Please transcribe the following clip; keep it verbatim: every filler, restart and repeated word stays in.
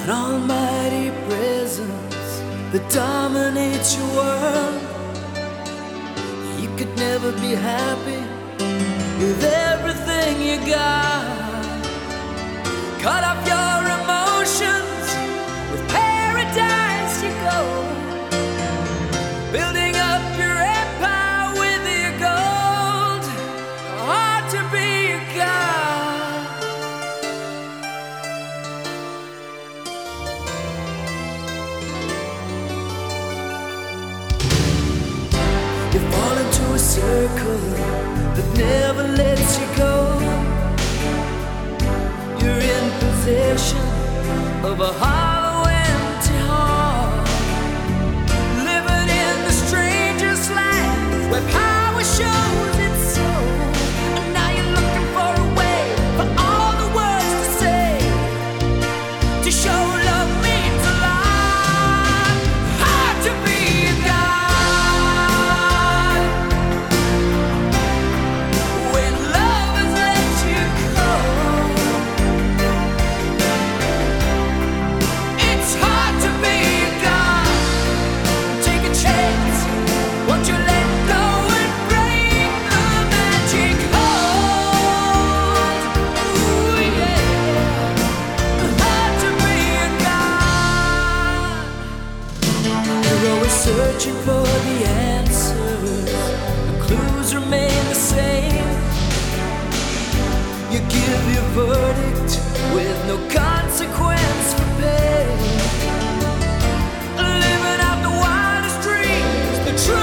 an almighty presence that dominates your world. You could never be happy with everything you got. Cut off your emotions, with paradise you go, building up your empire with your gold. Hard to be a god. You fall into a circle that never lets you go. You're in possession of a hollow, empty heart, living in the stranger's land where power shows its soul. And now you're looking for a way for all the words to say, to show love means a lot. Hard to be a god when love has let you go. It's hard to be a god. Take a chance. Won't you let go and break the magic hold? Ooh, yeah. Hard to be a god. You're always searching for the answers. The clues remain the same. You give your verdict with no consequence for pain. Living out the wildest dreams, the truth.